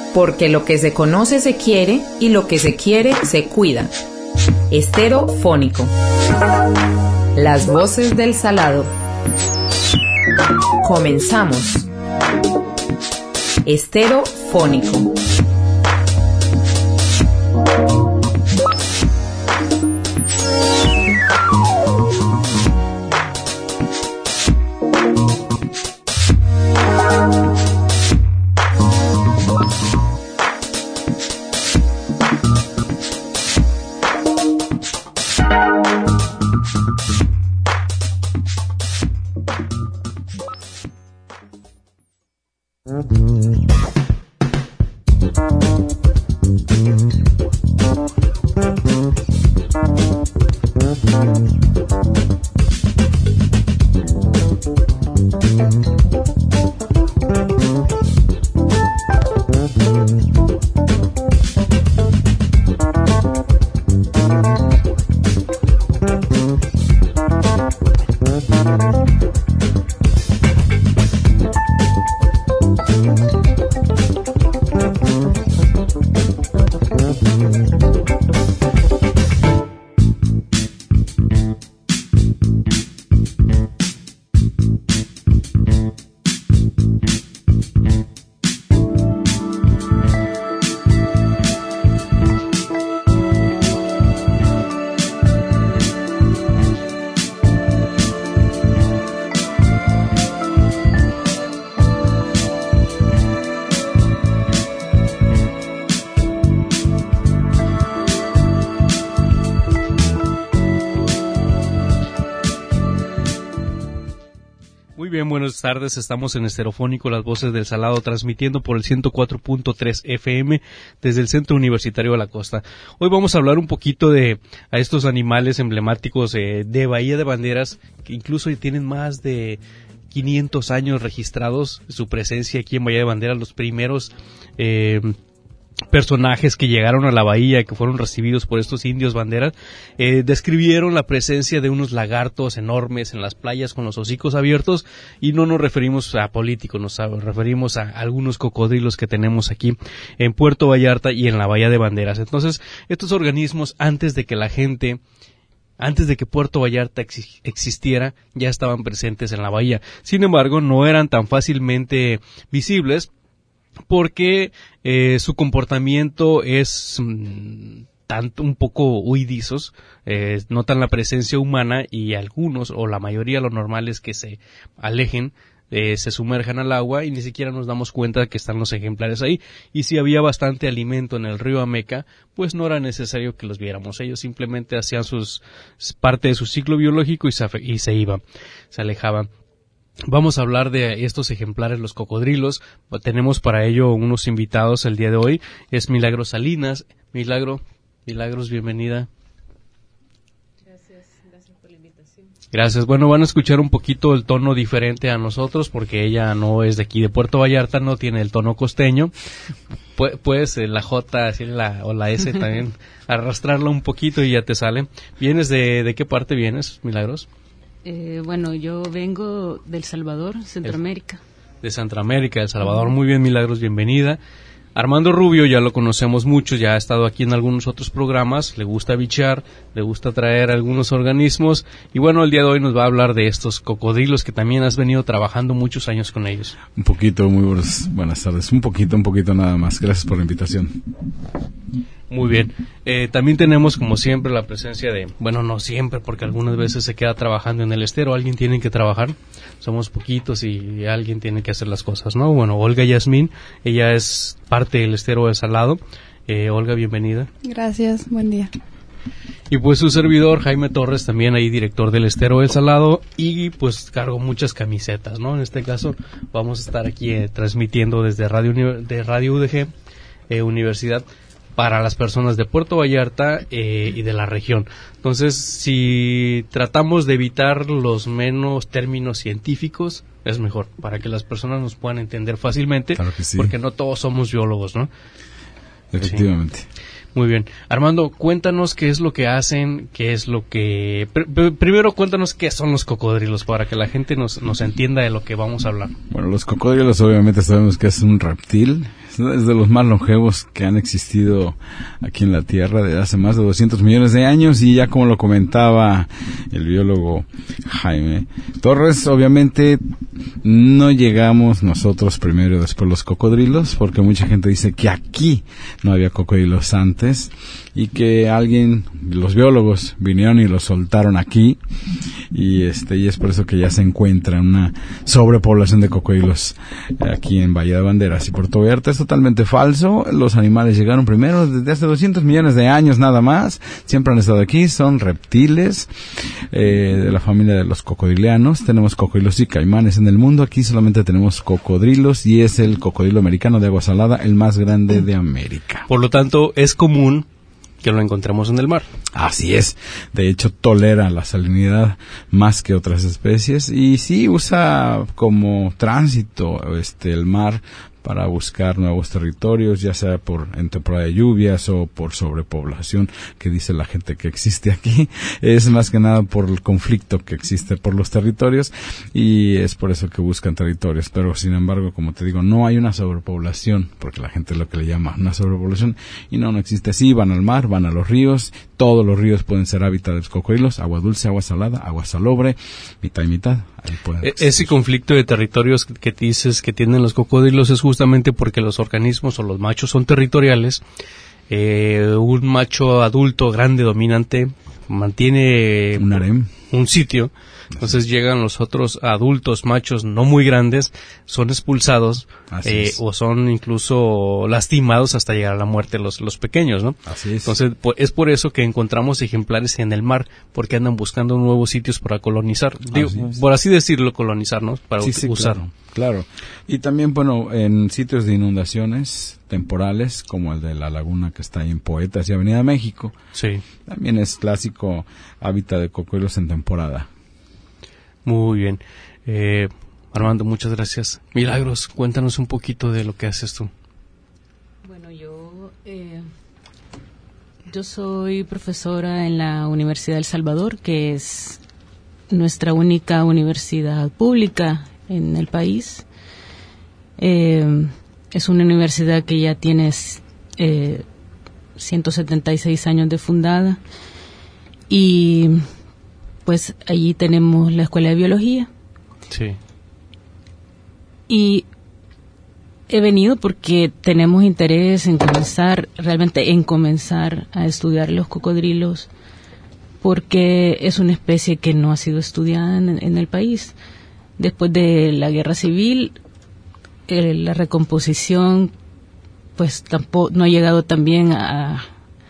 Porque lo que se conoce se quiere y lo que se quiere se cuida. Esterofónico. Las voces del Salado. Comenzamos. Esterofónico. Buenas tardes, estamos en Esterofónico, las voces del Salado, transmitiendo por el 104.3 FM desde el Centro Universitario de la Costa. Hoy vamos a hablar un poquito de a estos animales emblemáticos de Bahía de Banderas, que incluso tienen más de 500 años registrados su presencia aquí en Bahía de Banderas, los primeros personajes que llegaron a la bahía, que fueron recibidos por estos indios banderas, describieron la presencia de unos lagartos enormes en las playas con los hocicos abiertos, y no nos referimos a políticos, nos referimos a algunos cocodrilos que tenemos aquí en Puerto Vallarta y en la Bahía de Banderas. Entonces, estos organismos, antes de que Puerto Vallarta existiera, ya estaban presentes en la bahía. Sin embargo, no eran tan fácilmente visibles, porque su comportamiento es tanto un poco huidizos, notan la presencia humana y algunos, o la mayoría, lo normal es que se alejen, se sumerjan al agua y ni siquiera nos damos cuenta de que están los ejemplares ahí. Y si había bastante alimento en el río Ameca, pues no era necesario que los viéramos. Ellos simplemente hacían parte de su ciclo biológico y se iban, se alejaban. Vamos a hablar de estos ejemplares, los cocodrilos. Tenemos para ello unos invitados el día de hoy. Es Milagros Salinas. Milagros, bienvenida. Gracias por la invitación. Gracias. Bueno, van a escuchar un poquito el tono diferente a nosotros, porque ella no es de aquí de Puerto Vallarta, no tiene el tono costeño. Puedes la J o la S también, arrastrarla un poquito y ya te sale. ¿Vienes de qué parte vienes, Milagros? Bueno, yo vengo del Salvador, Centroamérica. De Centroamérica, El Salvador. Muy bien, Milagros, bienvenida. Armando Rubio, ya lo conocemos mucho, ya ha estado aquí en algunos otros programas, le gusta bichar, le gusta traer algunos organismos, y bueno, el día de hoy nos va a hablar de estos cocodrilos que también has venido trabajando muchos años con ellos. Un poquito, muy buenas tardes, un poquito nada más, gracias por la invitación. Muy bien. También tenemos, como siempre, la presencia de, bueno, no siempre, porque algunas veces se queda trabajando en el estero, alguien tiene que trabajar, somos poquitos y alguien tiene que hacer las cosas, ¿no? Bueno, Olga Yasmín, ella es parte del estero de Salado. Olga, bienvenida. Gracias, buen día. Y pues su servidor, Jaime Torres, también ahí director del Estero del Salado, y pues cargo muchas camisetas, ¿no? En este caso vamos a estar aquí transmitiendo desde Radio UDG, Universidad, para las personas de Puerto Vallarta y de la región. Entonces, si tratamos de evitar los menos términos científicos, es mejor, para que las personas nos puedan entender fácilmente, claro que sí, porque no todos somos biólogos, ¿no? Efectivamente. Sí. Muy bien. Armando, cuéntanos qué es lo que hacen, qué es lo que... Primero cuéntanos qué son los cocodrilos, para que la gente nos entienda de lo que vamos a hablar. Bueno, los cocodrilos obviamente sabemos que es un reptil, es de los más longevos que han existido aquí en la Tierra desde hace más de 200 millones de años, y ya como lo comentaba el biólogo Jaime Torres, obviamente no llegamos nosotros primero y después los cocodrilos, porque mucha gente dice que aquí no había cocodrilos antes y que los biólogos vinieron y los soltaron aquí, y es por eso que ya se encuentra una sobrepoblación de cocodrilos aquí en Bahía de Banderas y Puerto Vallarta. Es totalmente falso. Los animales llegaron primero desde hace 200 millones de años nada más. Siempre han estado aquí. Son reptiles de la familia de los cocodrileanos. Tenemos cocodrilos y caimanes en el mundo. Aquí solamente tenemos cocodrilos, y es el cocodrilo americano de agua salada, el más grande de América. Por lo tanto, es común que lo encontremos en el mar. Así es. De hecho, tolera la salinidad más que otras especies, y sí usa como tránsito el mar para buscar nuevos territorios, ya sea en temporada de lluvias o por sobrepoblación que dice la gente que existe aquí. Es más que nada por el conflicto que existe por los territorios, y es por eso que buscan territorios. Pero sin embargo, como te digo, no hay una sobrepoblación, porque la gente es lo que le llama una sobrepoblación, y no existe así. Van al mar, van a los ríos. Todos los ríos pueden ser hábitat de los cocodrilos: agua dulce, agua salada, agua salobre, mitad y mitad. Ahí pueden existir. Ese conflicto de territorios que dices que tienen los cocodrilos es justamente porque los organismos o los machos son territoriales. Un macho adulto grande dominante mantiene un harem, un sitio. Entonces llegan los otros adultos machos no muy grandes, son expulsados o son incluso lastimados hasta llegar a la muerte los pequeños, ¿no? Así es. Entonces es por eso que encontramos ejemplares en el mar, porque andan buscando nuevos sitios para colonizar. Por así decirlo, colonizar, ¿no? Para usar. Claro. Y también, bueno, en sitios de inundaciones temporales, como el de la laguna que está ahí en Poetas y Avenida México, sí, también es clásico hábitat de cocodrilos en temporada. Muy bien. Armando, muchas gracias. Milagros, cuéntanos un poquito de lo que haces tú. Bueno, yo soy profesora en la Universidad de El Salvador, que es nuestra única universidad pública en el país. Es una universidad que ya tiene 176 años de fundada, y pues allí tenemos la Escuela de Biología. Sí. Y he venido porque tenemos interés en comenzar a estudiar los cocodrilos, porque es una especie que no ha sido estudiada en el país. Después de la Guerra Civil, la recomposición pues tampoco no ha llegado también a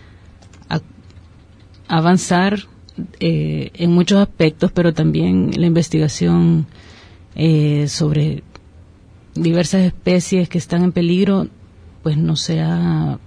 avanzar en muchos aspectos, pero también la investigación sobre diversas especies que están en peligro pues no se ha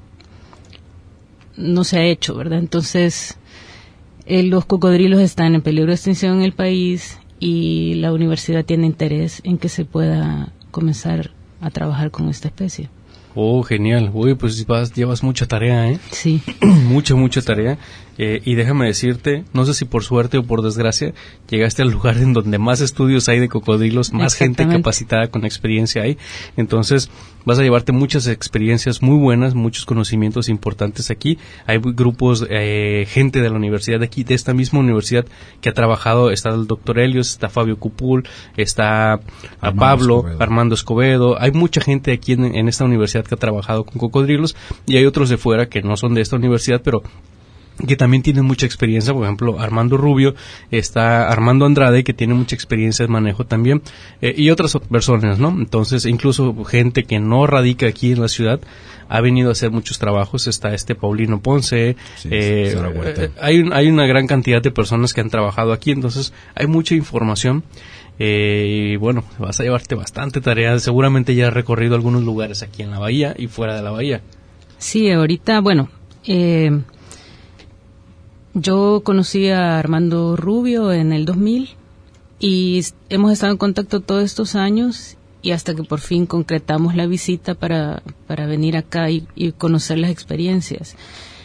hecho, ¿verdad? Entonces los cocodrilos están en peligro de extinción en el país, y la universidad tiene interés en que se pueda comenzar a trabajar con esta especie. Oh, genial. Uy, pues llevas mucha tarea, ¿eh? Sí. mucha tarea. Y déjame decirte, no sé si por suerte o por desgracia, llegaste al lugar en donde más estudios hay de cocodrilos, más gente capacitada con experiencia hay. Entonces, vas a llevarte muchas experiencias muy buenas, muchos conocimientos importantes aquí. Hay grupos, gente de la universidad de aquí, de esta misma universidad, que ha trabajado. Está el doctor Helios, está Fabio Cupul, está Armando Escobedo. Hay mucha gente aquí en esta universidad que ha trabajado con cocodrilos, y hay otros de fuera que no son de esta universidad, pero que también tienen mucha experiencia. Por ejemplo, Armando Rubio, está Armando Andrade, que tiene mucha experiencia en manejo también, y otras personas, ¿no? Entonces, incluso gente que no radica aquí en la ciudad ha venido a hacer muchos trabajos. Está Paulino Ponce, sí, hay una gran cantidad de personas que han trabajado aquí. Entonces hay mucha información, y bueno, vas a llevarte bastante tarea. Seguramente ya has recorrido algunos lugares aquí en la bahía y fuera de la bahía. Sí, ahorita, bueno, yo conocí a Armando Rubio en el 2000 y hemos estado en contacto todos estos años, y hasta que por fin concretamos la visita para venir acá y conocer las experiencias.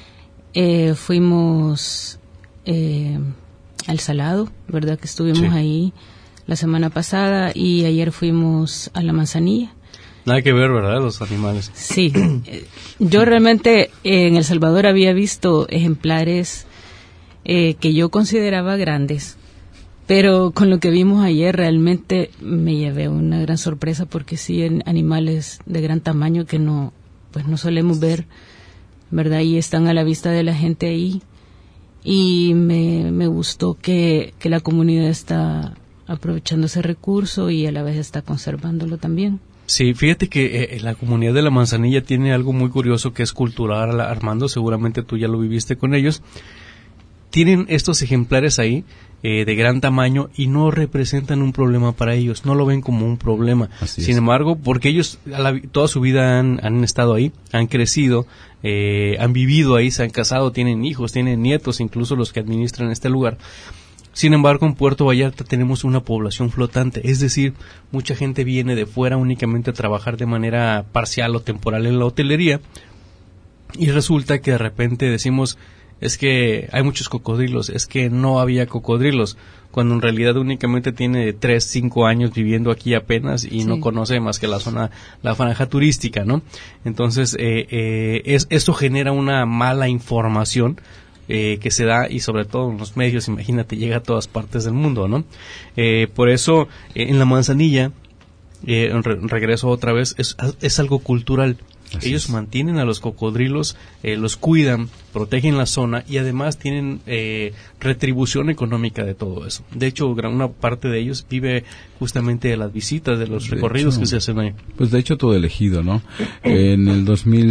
Fuimos al Salado, ¿verdad? Que estuvimos ahí la semana pasada, y ayer fuimos a la Manzanilla. Nada que ver, ¿verdad? Los animales. Sí. Yo realmente en El Salvador había visto ejemplares que yo consideraba grandes, pero con lo que vimos ayer realmente me llevé una gran sorpresa, porque sí, animales de gran tamaño que no solemos ver, ¿verdad? Y están a la vista de la gente ahí. Y me gustó que la comunidad está aprovechando ese recurso y a la vez está conservándolo también. Sí, fíjate que la comunidad de La Manzanilla tiene algo muy curioso que es cultural, Armando, seguramente tú ya lo viviste con ellos. Tienen estos ejemplares ahí de gran tamaño y no representan un problema para ellos, no lo ven como un problema. Sin embargo, porque ellos toda su vida han estado ahí, han crecido, han vivido ahí, se han casado, tienen hijos, tienen nietos, incluso los que administran este lugar. Sin embargo, en Puerto Vallarta tenemos una población flotante, es decir, mucha gente viene de fuera únicamente a trabajar de manera parcial o temporal en la hotelería, y resulta que de repente decimos, es que hay muchos cocodrilos, es que no había cocodrilos, cuando en realidad únicamente tiene 3, 5 años viviendo aquí apenas y no conoce más que la franja turística, ¿no? Entonces, eso genera una mala información que se da, y sobre todo en los medios, imagínate, llega a todas partes del mundo, ¿no? Por eso, en La Manzanilla, regreso otra vez, es algo cultural. Ellos mantienen a los cocodrilos, los cuidan, protegen la zona y además tienen retribución económica de todo eso. De hecho, una parte de ellos vive justamente de las visitas, de los recorridos que se hacen ahí. Pues de hecho todo elegido, ¿no? En el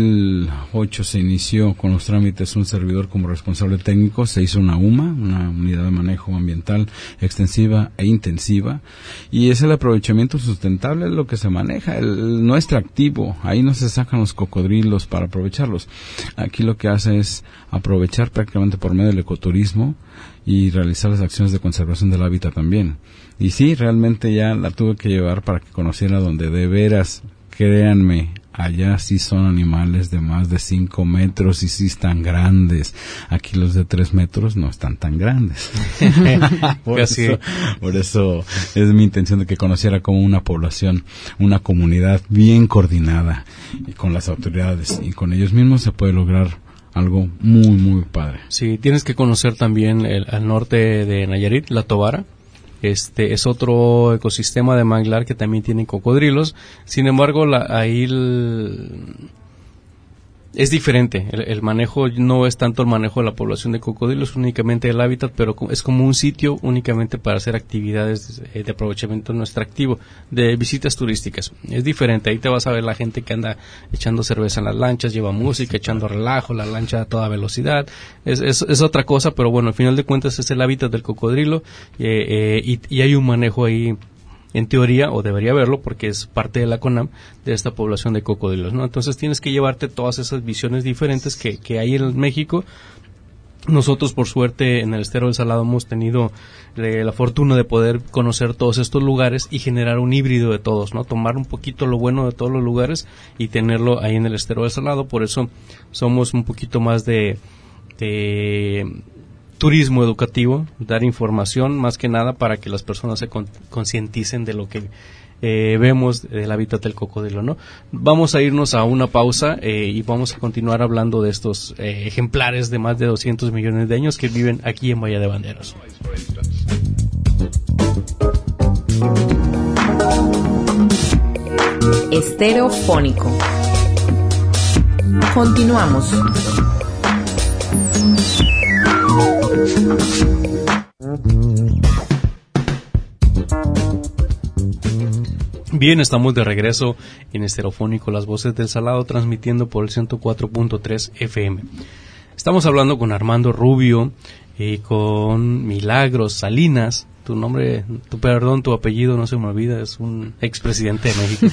2008 se inició con los trámites un servidor como responsable técnico, se hizo una UMA, una unidad de manejo ambiental extensiva e intensiva, y es el aprovechamiento sustentable lo que se maneja, el no extractivo. Ahí no se sacan los cocodrilos para aprovecharlos. Aquí lo que hace es aprovechar prácticamente por medio del ecoturismo y realizar las acciones de conservación del hábitat también. Y sí, realmente ya la tuve que llevar para que conociera donde de veras, créanme, allá sí son animales de más de 5 metros y sí están grandes. Aquí los de 3 metros no están tan grandes. por eso es mi intención de que conociera como una población, una comunidad bien coordinada, y con las autoridades y con ellos mismos se puede lograr algo muy, muy padre. Sí, tienes que conocer también al norte de Nayarit, La Tobara. Es otro ecosistema de manglar que también tiene cocodrilos. Sin embargo, ahí es diferente. El manejo no es tanto el manejo de la población de cocodrilos, únicamente el hábitat, pero es como un sitio únicamente para hacer actividades de aprovechamiento no extractivo, de visitas turísticas. Es diferente. Ahí te vas a ver la gente que anda echando cerveza en las lanchas, lleva música, echando relajo, la lancha a toda velocidad. Es otra cosa, pero bueno, al final de cuentas es el hábitat del cocodrilo, y hay un manejo ahí, en teoría, o debería haberlo, porque es parte de la CONAM, de esta población de cocodrilos, ¿no? Entonces tienes que llevarte todas esas visiones diferentes que hay en México. Nosotros, por suerte, en el Estero del Salado hemos tenido la fortuna de poder conocer todos estos lugares y generar un híbrido de todos, ¿no? Tomar un poquito lo bueno de todos los lugares y tenerlo ahí en el Estero del Salado. Por eso somos un poquito más de turismo educativo, dar información más que nada para que las personas se concienticen de lo que vemos del hábitat del cocodrilo, ¿no? Vamos a irnos a una pausa y vamos a continuar hablando de estos ejemplares de más de 200 millones de años que viven aquí en Bahía de Banderas. Estéreo Fónico. Continuamos. Bien, estamos de regreso en Estereofónico, las voces del Salado, transmitiendo por el 104.3 FM. Estamos hablando con Armando Rubio y con Milagros Salinas. Tu apellido no se me olvida, es un expresidente de México.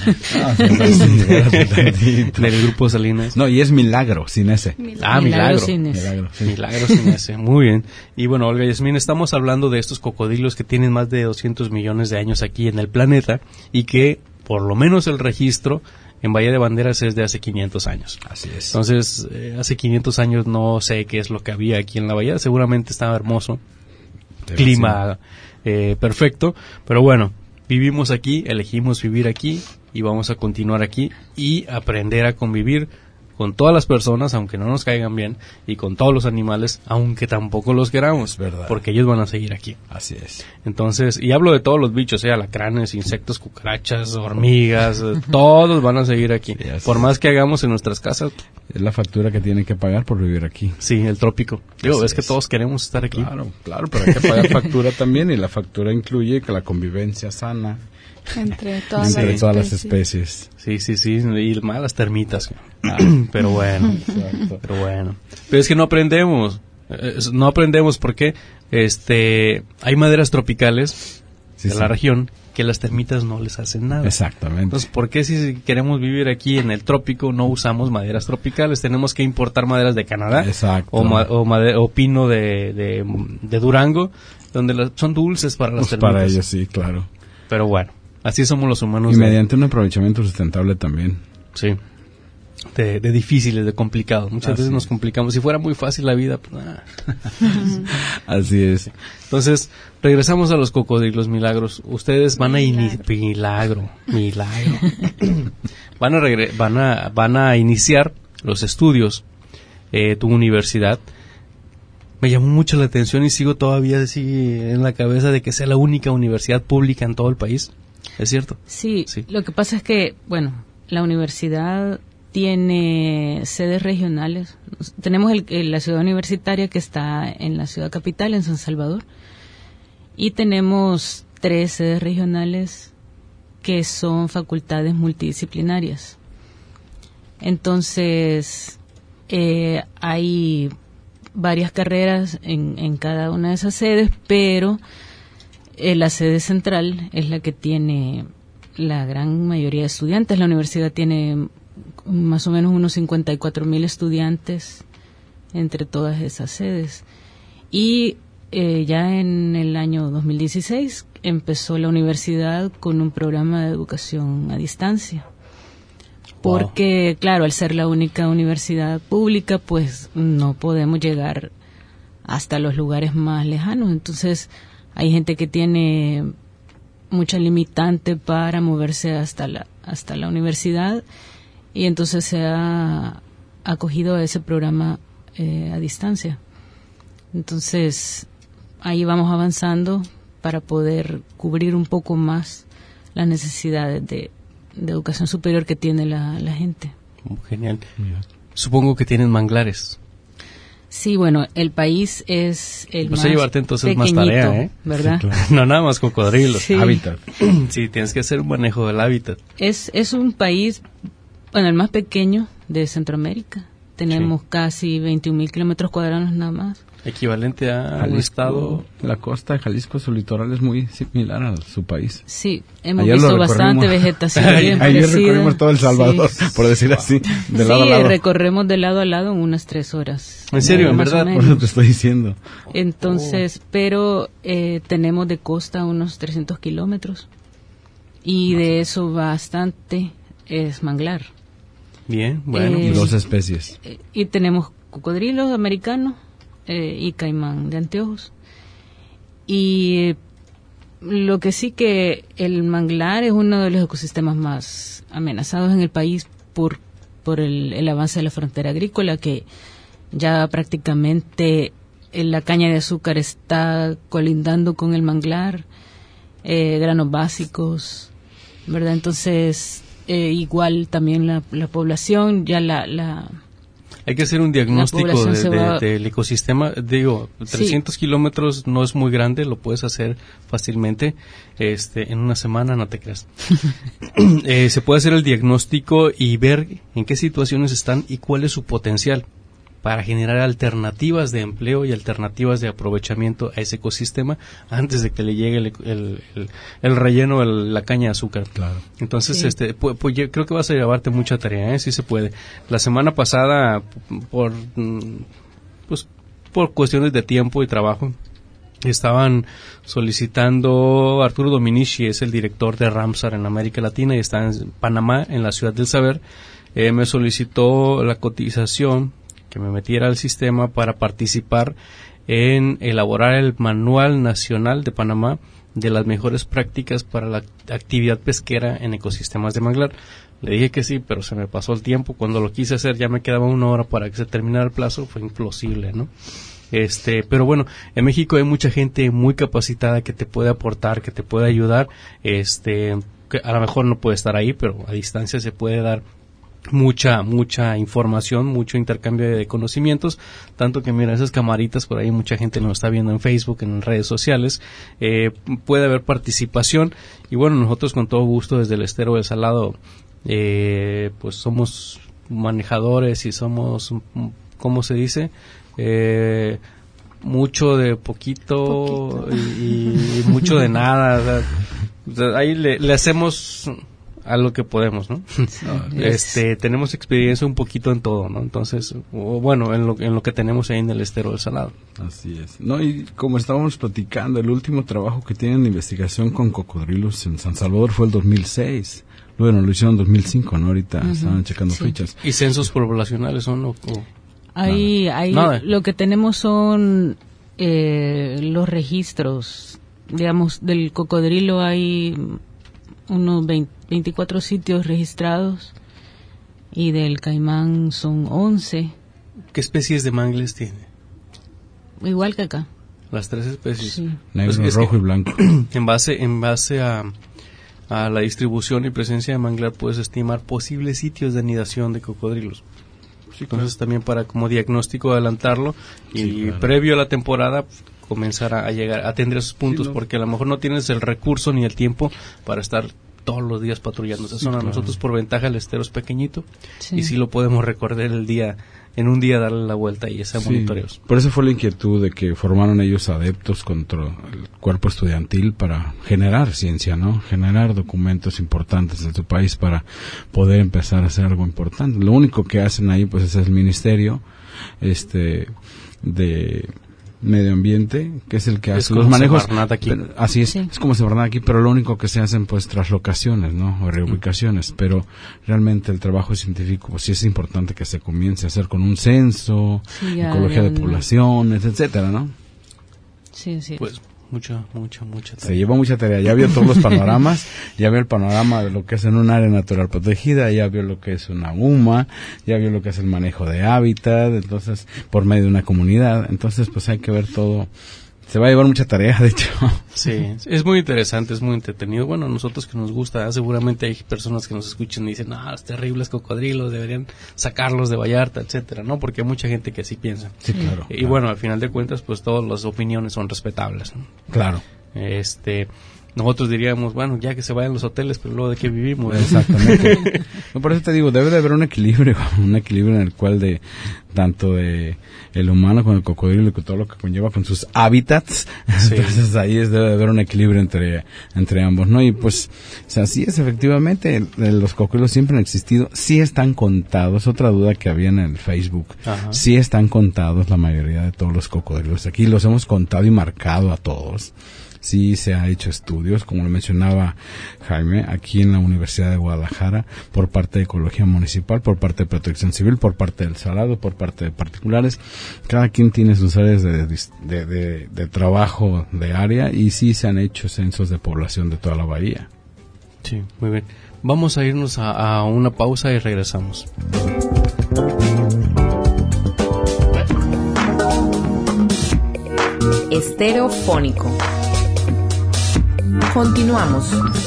Del grupo Salinas. No, y es Milagro, sin ese. Milagro sin ese, muy bien. Y bueno, Olga Yasmín, estamos hablando de estos cocodrilos que tienen más de 200 millones de años aquí en el planeta y que, por lo menos el registro en Bahía de Banderas es de hace 500 años. Así es. Entonces, hace 500 años no sé qué es lo que había aquí en la bahía, seguramente estaba hermoso, clima perfecto, pero bueno, vivimos aquí, elegimos vivir aquí, y vamos a continuar aquí y aprender a convivir con todas las personas, aunque no nos caigan bien, y con todos los animales, aunque tampoco los queramos, Es verdad. porque ellos van a seguir aquí. Así es. Entonces, y hablo de todos los bichos, alacranes, insectos, cucarachas, hormigas, todos van a seguir aquí. Sí, así Por es. más que hagamos en nuestras casas, Es la factura que tienen que pagar por vivir aquí. sí, el trópico. Digo, Así es que es. todos queremos estar aquí. Claro, pero hay que pagar factura también, y la factura incluye que la convivencia sana Entre todas, Sí. entre las, todas las especies. especies. Sí, y más las termitas. Ah. Pero bueno. Exacto. Pero es que no aprendemos. No aprendemos porque hay maderas tropicales Sí, de sí. la región que las termitas no les hacen nada. Exactamente. Entonces, ¿por qué si queremos vivir aquí en el trópico no usamos maderas tropicales? Tenemos que importar maderas de Canadá Exacto. o pino de Durango, donde son dulces para las Pues termitas. para ellos sí, claro. Pero bueno, así somos los humanos. Y mediante un aprovechamiento sustentable también. Sí. De difíciles, de complicados. Muchas Así veces nos es. complicamos. Si fuera muy fácil la vida, pues, Así es. Entonces, regresamos a los cocodrilos milagros. Ustedes van a milagro. van a iniciar los estudios, tu universidad. Me llamó mucho la atención y sigo todavía así en la cabeza de que sea la única universidad pública en todo el país. ¿Es cierto? Sí, Sí. lo que pasa es que, bueno, la universidad tiene sedes regionales. Tenemos la ciudad universitaria que está en la ciudad capital, en San Salvador, y tenemos 3 sedes regionales que son facultades multidisciplinarias. Entonces, hay varias carreras en cada una de esas sedes, pero la sede central es la que tiene la gran mayoría de estudiantes. La universidad tiene más o menos unos 54,000 estudiantes entre todas esas sedes. Y ya en el año 2016 empezó la universidad con un programa de educación a distancia. Porque, claro, al ser la única universidad pública, pues no podemos llegar hasta los lugares más lejanos. Entonces, hay gente que tiene mucha limitante para moverse hasta la universidad, y entonces se ha acogido a ese programa a distancia. Entonces, ahí vamos avanzando para poder cubrir un poco más las necesidades de educación superior que tiene la gente. Genial. Supongo que tienen manglares. Sí, bueno, el país es el Vas más a llevarte entonces más pequeñito, tarea, ¿eh? ¿verdad? Sí, claro. No nada más cocodrilos. Sí. Hábitat. Sí, tienes que hacer un manejo del hábitat. Es un país, bueno, el más pequeño de Centroamérica. Tenemos casi 21,000 kilómetros cuadrados nada más. Equivalente a un Jalisco, estado. la costa de Jalisco, su litoral es muy similar a su país. Sí, hemos Ayer lo visto bastante recorrimos. vegetación bien Ayer parecida. recorrimos todo El Salvador, Sí. por decir así, de lado a Sí, lado. recorremos de lado a lado en unas 3 horas. ¿En serio? ¿En Más o verdad? menos. Por eso te estoy diciendo. Entonces, pero tenemos de costa unos 300 kilómetros, y de eso bastante es manglar. Bien, bueno. Eh, 2 especies. Y tenemos cocodrilos americanos y caimán de anteojos. Y lo que sí que el manglar es uno de los ecosistemas más amenazados en el país por el avance de la frontera agrícola, que ya prácticamente la caña de azúcar está colindando con el manglar, granos básicos, ¿verdad? Entonces, igual también la población, ya Hay que hacer un diagnóstico población se va- del ecosistema. Digo, 300 kilómetros no es muy grande, lo puedes hacer fácilmente en una semana, no te creas. Se puede hacer el diagnóstico y ver en qué situaciones están y cuál es su potencial para generar alternativas de empleo y alternativas de aprovechamiento a ese ecosistema antes de que le llegue el relleno, la caña de azúcar. Claro. Entonces, Sí. pues yo creo que vas a llevarte mucha tarea, sí se puede. La semana pasada, por cuestiones de tiempo y trabajo, estaban solicitando, Arturo Dominici es el director de Ramsar en América Latina y está en Panamá, en la Ciudad del Saber. Me solicitó la cotización, que me metiera al sistema para participar en elaborar el Manual Nacional de Panamá de las mejores prácticas para la actividad pesquera en ecosistemas de manglar. Le dije que sí, pero se me pasó el tiempo. Cuando lo quise hacer ya me quedaba 1 hora para que se terminara el plazo, fue imposible, ¿no? Pero bueno, en México hay mucha gente muy capacitada que te puede aportar, que te puede ayudar, que a lo mejor no puede estar ahí, pero a distancia se puede dar mucha información, mucho intercambio de conocimientos, tanto que mira, esas camaritas por ahí, mucha gente nos está viendo en Facebook, en redes sociales, puede haber participación, y bueno, nosotros con todo gusto desde el Estero del Salado, pues somos manejadores y somos, ¿cómo se dice? Mucho de poquito. Y mucho de nada, o sea, ahí le hacemos a lo que podemos, ¿no? Tenemos experiencia un poquito en todo, ¿no? Entonces, bueno, en lo que tenemos ahí en el Estero del Salado. Así es. No, y como estábamos platicando, el último trabajo que tienen de investigación con cocodrilos en San Salvador fue el 2006. Bueno, lo hicieron en 2005, ¿no? Ahorita estaban checando fichas. ¿Y censos poblacionales son Ahí lo que tenemos son los registros, digamos, del cocodrilo. Hay unos 24 sitios registrados y del caimán son 11. ¿Qué especies de mangles tiene? Igual que acá. Las 3 especies. Sí. Negro, rojo y blanco. En base a la distribución y presencia de manglar puedes estimar posibles sitios de anidación de cocodrilos. Sí, entonces también para como diagnóstico adelantarlo y previo a la temporada comenzar a llegar a atender esos puntos, porque a lo mejor no tienes el recurso ni el tiempo para estar todos los días patrullando esa zona. Nosotros por ventaja el estero es pequeñito y sí lo podemos recorrer en un día darle la vuelta y ese monitoreo. Por eso fue la inquietud de que formaron ellos adeptos contra el cuerpo estudiantil para generar ciencia, ¿no? Generar documentos importantes de tu país para poder empezar a hacer algo importante. Lo único que hacen ahí pues es el ministerio de medio ambiente, que es el que hace los manejos. Aquí. Así es, es como Semarnat aquí, pero lo único que se hacen pues traslocaciones, ¿no? O reubicaciones, pero realmente el trabajo científico pues sí es importante que se comience a hacer con un censo, ecología de poblaciones, etcétera, ¿no? Sí. Pues mucha tarea. Se lleva mucha tarea, ya vio todos los panoramas, ya vio el panorama de lo que es en un área natural protegida, ya vio lo que es una UMA, ya vio lo que es el manejo de hábitat, entonces, por medio de una comunidad, entonces pues hay que ver todo. Se va a llevar mucha tarea, de hecho. Sí, es muy interesante, es muy entretenido. Bueno, a nosotros que nos gusta, seguramente hay personas que nos escuchan y dicen, es terribles cocodrilos, deberían sacarlos de Vallarta, etcétera, ¿no? Porque hay mucha gente que así piensa. Sí, claro. Y bueno, al final de cuentas, pues todas las opiniones son respetables, ¿no? Claro. Nosotros diríamos, bueno, ya que se vayan los hoteles, pero luego de qué vivimos, ¿no? Exactamente. No, por eso te digo, debe de haber un equilibrio en el cual tanto de el humano con el cocodrilo y con todo lo que conlleva con sus hábitats. Sí. Entonces ahí debe de haber un equilibrio entre ambos, ¿no? Y pues, o sea, así es, efectivamente, los cocodrilos siempre han existido, sí están contados, otra duda que había en el Facebook, sí están contados la mayoría de todos los cocodrilos, aquí los hemos contado y marcado a todos. Sí se ha hecho estudios, como lo mencionaba Jaime, aquí en la Universidad de Guadalajara, por parte de Ecología Municipal, por parte de Protección Civil, por parte del Salado, por parte de particulares. Cada quien tiene sus áreas de trabajo de área y sí se han hecho censos de población de toda la bahía. Sí, muy bien. Vamos a irnos a una pausa y regresamos. Estereofónico. Continuamos.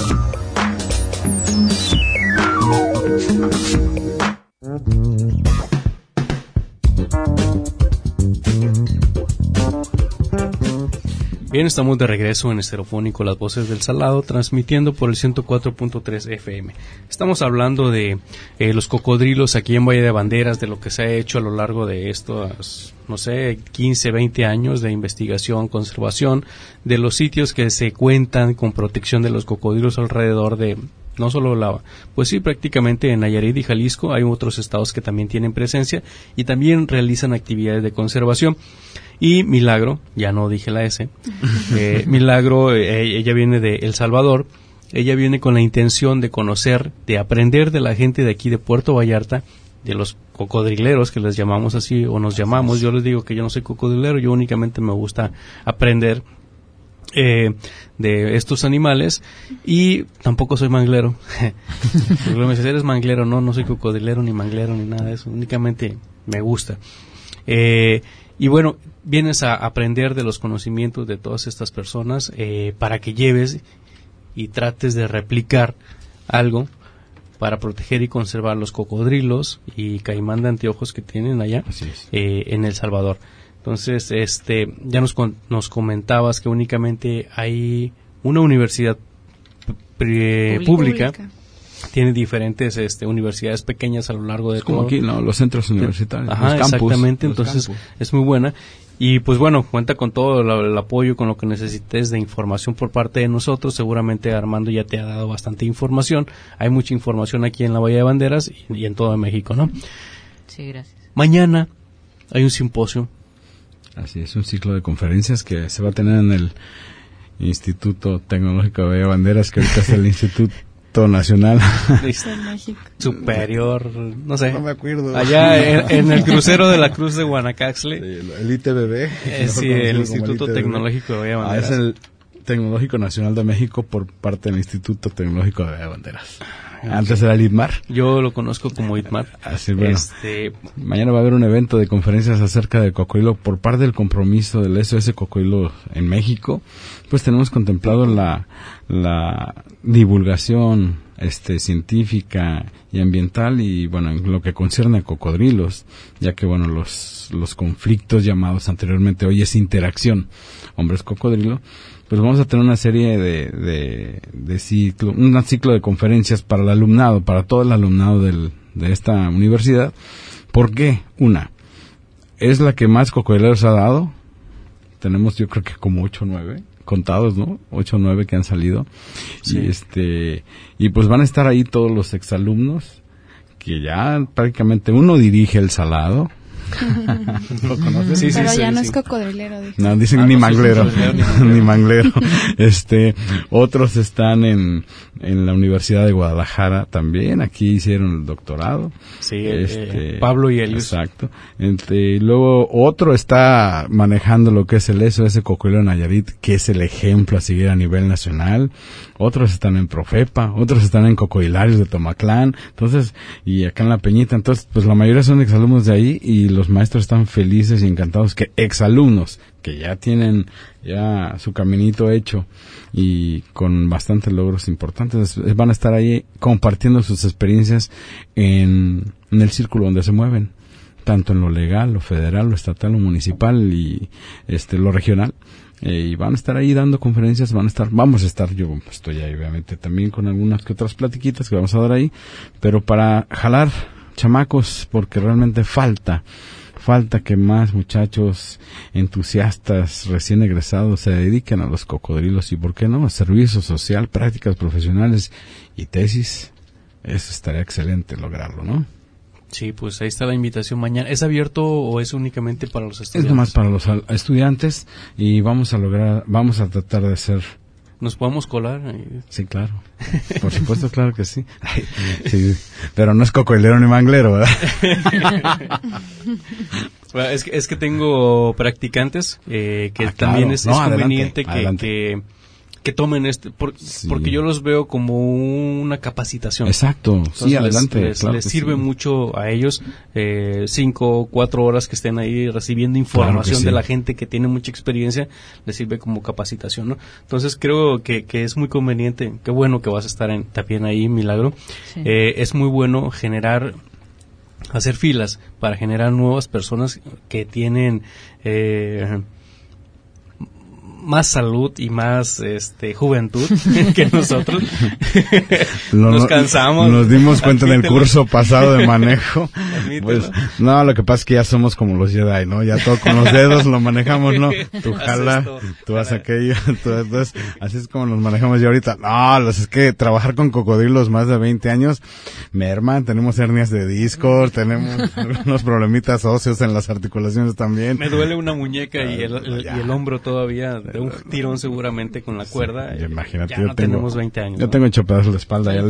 Bien, estamos de regreso en Estereofónico, las voces del Salado, transmitiendo por el 104.3 FM. Estamos hablando de los cocodrilos aquí en Valle de Banderas, de lo que se ha hecho a lo largo de estos, 15, 20 años de investigación, conservación, de los sitios que se cuentan con protección de los cocodrilos alrededor de, no solo pues sí, prácticamente en Nayarit y Jalisco, hay otros estados que también tienen presencia y también realizan actividades de conservación. Y Milagro, ya no dije la S, Milagro, ella viene de El Salvador, ella viene con la intención de conocer, de aprender de la gente de aquí de Puerto Vallarta, de los cocodrileros, que les llamamos así, o nos llamamos. Yo les digo que yo no soy cocodrilero, yo únicamente me gusta aprender de estos animales, y tampoco soy manglero. Porque me dice, ¿eres manglero? No soy cocodrilero ni manglero ni nada de eso, únicamente me gusta. Y bueno, vienes a aprender de los conocimientos de todas estas personas para que lleves y trates de replicar algo para proteger y conservar los cocodrilos y caimán de anteojos que tienen allá en El Salvador. Entonces, ya nos comentabas que únicamente hay una universidad pública. Tiene diferentes universidades pequeñas a lo largo de como todo. Aquí, ¿no? Los centros universitarios. Ajá, los campus, exactamente. Entonces, es muy buena. Y pues bueno, cuenta con todo el apoyo, con lo que necesites de información por parte de nosotros. Seguramente Armando ya te ha dado bastante información. Hay mucha información aquí en la Bahía de Banderas y en todo México, ¿no? Sí, gracias. Mañana hay un simposio. Así es, un ciclo de conferencias que se va a tener en el Instituto Tecnológico de Bahía de Banderas, que ahorita es el Instituto Nacional Superior, no sé. No me acuerdo. Allá en el crucero de la Cruz de Guanacaxtle. Sí, el ITBB. Sí, el Instituto Tecnológico de Bahía de Banderas. Es el Tecnológico Nacional de México por parte del Instituto Tecnológico de Bahía de Banderas. Antes era el ITMAR. Yo lo conozco como ITMAR. Así, bueno. Mañana va a haber un evento de conferencias acerca del cocodrilo por parte del compromiso del SOS Cocodrilo en México. Pues tenemos contemplado la divulgación científica y ambiental y bueno, en lo que concierne a cocodrilos, ya que bueno, los conflictos llamados anteriormente hoy es interacción hombres cocodrilo, pues vamos a tener una serie de un ciclo de conferencias para el alumnado, para todo el alumnado de esta universidad. ¿Por qué? Una, es la que más cocodrilos ha dado. Tenemos yo creo que como 8 o 9 contados, ¿no? 8 o 9 que han salido. Sí. Y pues van a estar ahí todos los exalumnos, que ya prácticamente uno dirige el salado. ¿Lo conoces? Sí, pero ya no es cocodrilero. No, dicen ni manglero. Ni manglero. Otros están en la Universidad de Guadalajara también. Aquí hicieron el doctorado. Sí, Pablo y Elius. Exacto. Luego otro está manejando lo que es el SOS Cocodrilo Nayarit, que es el ejemplo a seguir a nivel nacional. Otros están en Profepa, otros están en Cocodrilarios de Tomaclán, entonces, y acá en La Peñita. Entonces, pues la mayoría son exalumnos de ahí y los maestros están felices y encantados que exalumnos que ya tienen ya su caminito hecho y con bastantes logros importantes van a estar ahí compartiendo sus experiencias en el círculo donde se mueven, tanto en lo legal, lo federal, lo estatal, lo municipal y lo regional. Y van a estar ahí dando conferencias, vamos a estar, yo estoy ahí obviamente también con algunas que otras platiquitas que vamos a dar ahí, pero para jalar chamacos, porque realmente falta que más muchachos entusiastas recién egresados se dediquen a los cocodrilos y por qué no, servicio social, prácticas profesionales y tesis. Eso estaría excelente lograrlo, ¿no? Sí, pues ahí está la invitación mañana. ¿Es abierto o es únicamente para los estudiantes? Es nomás para los estudiantes y vamos a tratar de hacer. ¿Nos podemos colar? Sí, claro. Por supuesto, claro que sí. Sí. Pero no es cocodrilero ni manglero, ¿verdad? Bueno, es que tengo practicantes que también es conveniente que tomen porque yo los veo como una capacitación. Exacto. Entonces, sí, adelante. Les sirve mucho a ellos 5 o 4 horas que estén ahí recibiendo información de la gente que tiene mucha experiencia, les sirve como capacitación, ¿no? Entonces creo que es muy conveniente. Qué bueno que vas a estar también ahí, Milagro. Sí. Es muy bueno hacer filas para generar nuevas personas que tienen más salud y más juventud que nosotros. Nos cansamos. Nos dimos cuenta en el curso pasado de manejo. Pues, no, lo que pasa es que ya somos como los Jedi, ¿no? Ya todo con los dedos lo manejamos, ¿no? Tú jala, tú haces aquello, entonces, así es como nos manejamos ya ahorita. No, es que trabajar con cocodrilos más de 20 años, merman, tenemos hernias de disco, tenemos unos problemitas óseos en las articulaciones también. Me duele una muñeca y el hombro todavía. De un tirón seguramente con la cuerda. Imagínate, ya no tenemos 20 años. Yo tengo hecho pedazos la espalda, ya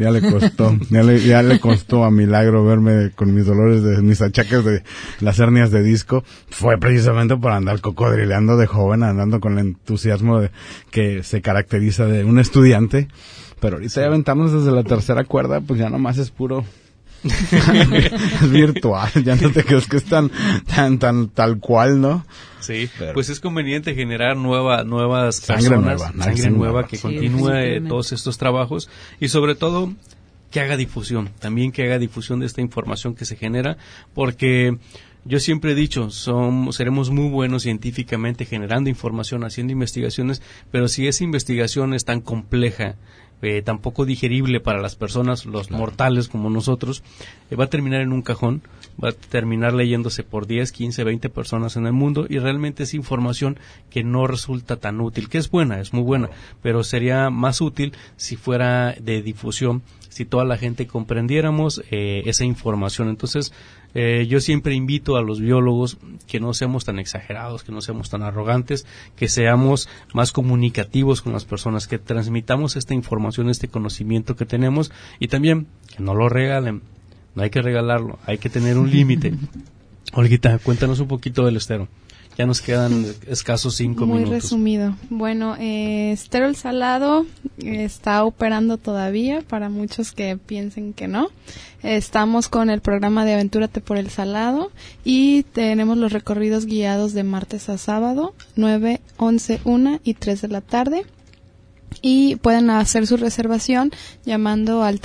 le costó a Milagro verme con mis dolores de mis achaques de las hernias de disco. Fue precisamente por andar cocodrileando de joven, andando con el entusiasmo que se caracteriza de un estudiante. Pero ahorita ya aventamos desde la tercera cuerda, pues ya nomás es puro... es virtual, ya no te crees que es tan tal cual, ¿no? Sí, pero pues es conveniente generar nuevas sangre personas, sangre nueva que continúe todos estos trabajos y sobre todo que haga difusión, también que haga difusión de esta información que se genera, porque yo siempre he dicho, seremos muy buenos científicamente generando información, haciendo investigaciones, pero si esa investigación es tan compleja, tan poco digerible para las personas, los mortales como nosotros, va a terminar en un cajón, va a terminar leyéndose por 10, 15, 20 personas en el mundo y realmente es información que no resulta tan útil, que es buena, es muy buena, pero sería más útil si fuera de difusión, si toda la gente comprendiéramos esa información. Entonces, yo siempre invito a los biólogos que no seamos tan exagerados, que no seamos tan arrogantes, que seamos más comunicativos con las personas, que transmitamos esta información, este conocimiento que tenemos y también que no lo regalen, no hay que regalarlo, hay que tener un límite. Olguita, cuéntanos un poquito del estero. Ya nos quedan escasos 5 minutos. Muy resumido. Bueno, Estero El Salado está operando todavía, para muchos que piensen que no. Estamos con el programa de Aventúrate por El Salado y tenemos los recorridos guiados de martes a sábado, 9, 11, 1 y 3 de la tarde. Y pueden hacer su reservación llamando al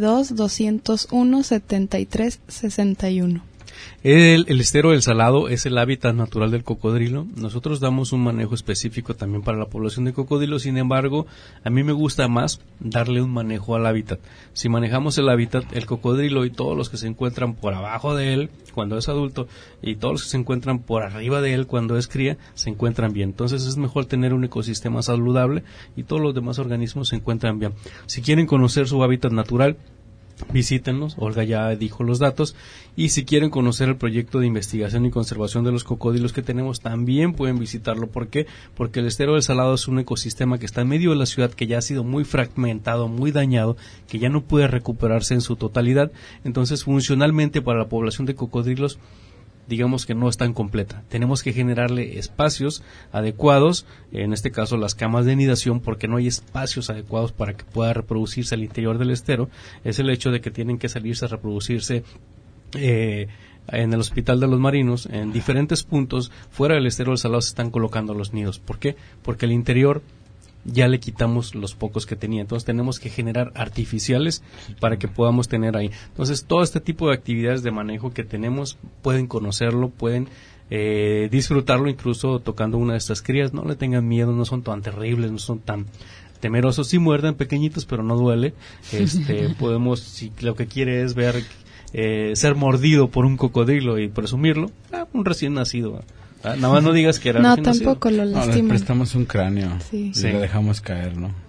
322-201-7361. El estero del Salado es el hábitat natural del cocodrilo. Nosotros damos un manejo específico también para la población de cocodrilos. Sin embargo, a mí me gusta más darle un manejo al hábitat. Si manejamos el hábitat, el cocodrilo y todos los que se encuentran por abajo de él cuando es adulto y todos los que se encuentran por arriba de él cuando es cría, se encuentran bien. Entonces es mejor tener un ecosistema saludable y todos los demás organismos se encuentran bien. Si quieren conocer su hábitat natural, visítenlos, Olga ya dijo los datos, y si quieren conocer el proyecto de investigación y conservación de los cocodrilos que tenemos, también pueden visitarlo. ¿Por qué? Porque el estero del Salado es un ecosistema que está en medio de la ciudad, que ya ha sido muy fragmentado, muy dañado, que ya no puede recuperarse en su totalidad. Entonces, funcionalmente para la población de cocodrilos, digamos que no es tan completa. Tenemos que generarle espacios adecuados, en este caso las camas de nidación, porque no hay espacios adecuados para que pueda reproducirse al interior del estero. Es el hecho de que tienen que salirse a reproducirse en el Hospital de los Marinos, en diferentes puntos fuera del estero del Salado se están colocando los nidos. ¿Por qué? Porque el interior ya le quitamos los pocos que tenía, entonces tenemos que generar artificiales para que podamos tener ahí. Entonces todo este tipo de actividades de manejo que tenemos, pueden conocerlo, pueden disfrutarlo incluso tocando una de estas crías. No le tengan miedo, no son tan terribles, no son tan temerosos, sí muerden pequeños pero no duele. Podemos, si lo que quiere es ver ser mordido por un cocodrilo y presumirlo, un recién nacido, nada más no digas que era no, recién tampoco nacido. lo lastiman. Le prestamos un cráneo y le dejamos caer, ¿no?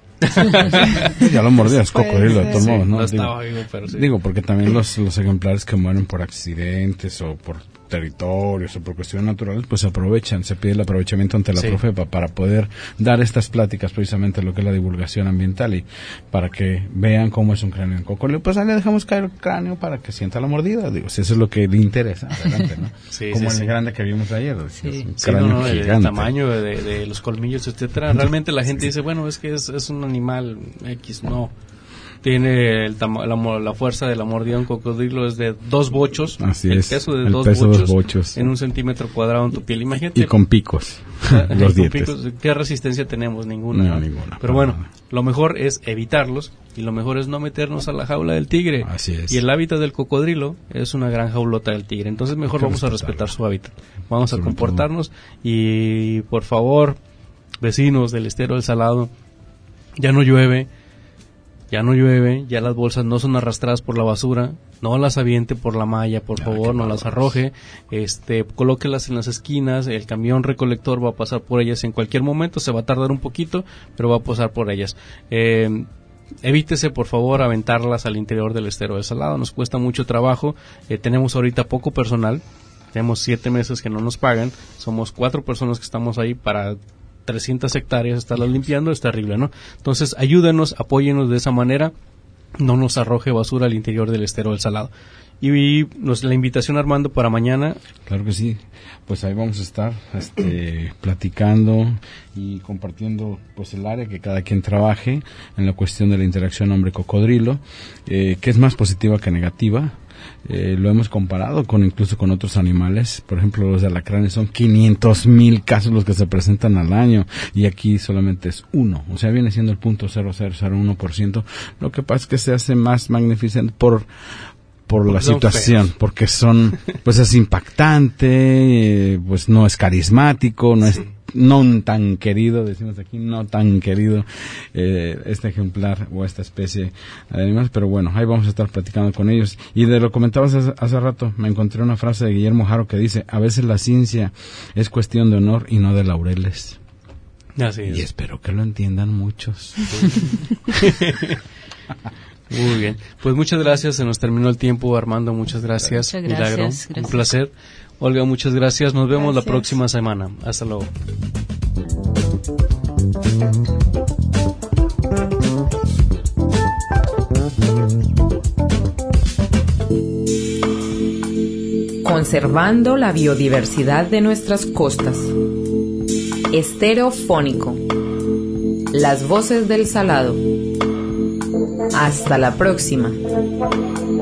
Ya lo mordió, es cocodrilo, de todos modos, ¿no? No estaba vivo, pero sí. Digo, porque también los ejemplares que mueren por accidentes o por territorios o por cuestiones naturales, pues aprovechan, se pide el aprovechamiento ante la Profepa para poder dar estas pláticas, precisamente lo que es la divulgación ambiental, y para que vean cómo es un cráneo en cocodrilo, pues ahí le dejamos caer el cráneo para que sienta la mordida. Digo, si eso es lo que le interesa, adelante, ¿no? Como el grande que vimos ayer, un cráneo gigante. El tamaño de los colmillos, etcétera. Realmente la gente dice, bueno, es que es un animal X, no. Tiene la fuerza de la mordida de un cocodrilo es de 2 bochos. Así el es. Peso de el 2 peso bochos, 2 bochos en 1 centímetro cuadrado en tu piel. Imagínate. Y con picos. Los dientes. Picos, ¿qué resistencia tenemos? Ninguna. No, ninguna. Pero bueno, lo mejor es evitarlos y lo mejor es no meternos a la jaula del tigre. Así es. Y el hábitat del cocodrilo es una gran jaulota del tigre. Entonces mejor vamos a respetar su hábitat. Vamos a comportarnos y por favor, vecinos del estero del Salado, ya no llueve, ya las bolsas no son arrastradas por la basura, no las aviente por la malla, por favor, no las arroje, colóquelas en las esquinas, el camión recolector va a pasar por ellas en cualquier momento, se va a tardar un poquito, pero va a pasar por ellas. Evítese, por favor, aventarlas al interior del estero del Salado, nos cuesta mucho trabajo, tenemos ahorita poco personal, tenemos 7 meses que no nos pagan, somos 4 personas que estamos ahí para 300 hectáreas, estarlas limpiando, es terrible, ¿no? Entonces, ayúdenos, apóyenos de esa manera, no nos arroje basura al interior del estero del Salado. Y la invitación, Armando, para mañana. Claro que sí, pues ahí vamos a estar platicando y compartiendo pues el área que cada quien trabaje en la cuestión de la interacción hombre-cocodrilo, que es más positiva que negativa. Lo hemos comparado incluso con otros animales. Por ejemplo, los de alacranes son 500,000 casos los que se presentan al año, y aquí solamente es 1, o sea, viene siendo el 0.0001%. Lo que pasa es que se hace más magnificente por la situación, porque pues es impactante, pues no es carismático, no es no tan querido, decimos aquí, no tan querido este ejemplar o esta especie de animales, pero bueno, ahí vamos a estar platicando con ellos. Y de lo comentabas hace rato, me encontré una frase de Guillermo Haro que dice: a veces la ciencia es cuestión de honor y no de laureles. Así es. Y espero que lo entiendan muchos. Muy bien, pues muchas gracias, se nos terminó el tiempo. Armando, muchas gracias. Muchas Milagro, gracias. Un placer. Olga, muchas gracias, nos vemos Gracias. la próxima semana. Hasta luego. Conservando la biodiversidad de nuestras costas. Estero fónico. Las voces del Salado. Hasta la próxima.